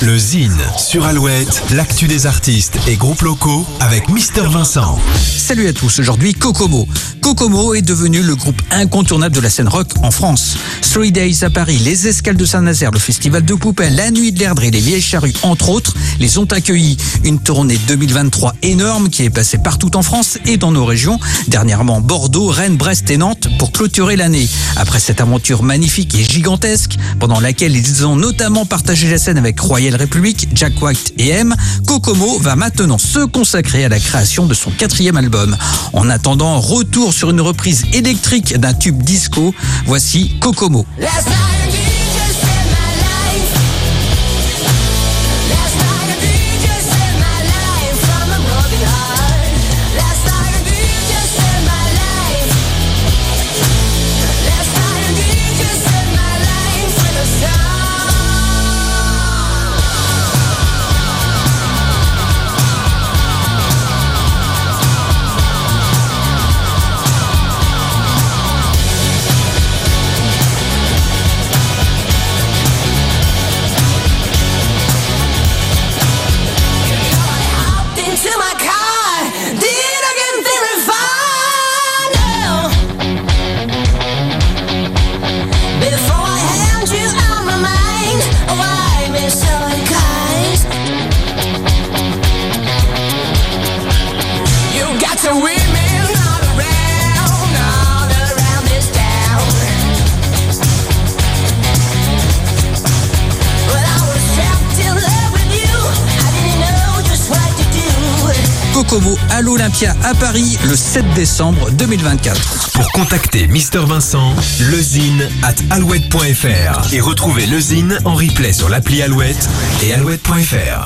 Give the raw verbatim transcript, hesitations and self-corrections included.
Le Zine sur Alouette, l'actu des artistes et groupes locaux avec Mister Vincent. Salut à tous, aujourd'hui Kokomo. Kokomo est devenu le groupe incontournable de la scène rock en France. Three Days à Paris, les Escales de Saint-Nazaire, le Festival de Poupin, la Nuit de l'Erdré, les Vieilles Charrues, entre autres, les ont accueillis. Une tournée deux mille vingt-trois énorme qui est passée partout en France et dans nos régions. Dernièrement Bordeaux, Rennes, Brest et Nantes pour clôturer l'année. Après cette aventure magnifique et gigantesque, pendant laquelle ils ont notamment partagé la scène avec Royal Republic, Jack White et M, Kokomo va maintenant se consacrer à la création de son quatrième album. En attendant, retour sur une reprise électrique d'un tube disco, voici Kokomo. Kokomo à l'Olympia à Paris le sept décembre deux mille vingt-quatre. Pour contacter Mister Vincent, lezine at alouette point fr et retrouver Le Zine en replay sur l'appli Alouette et alouette point fr.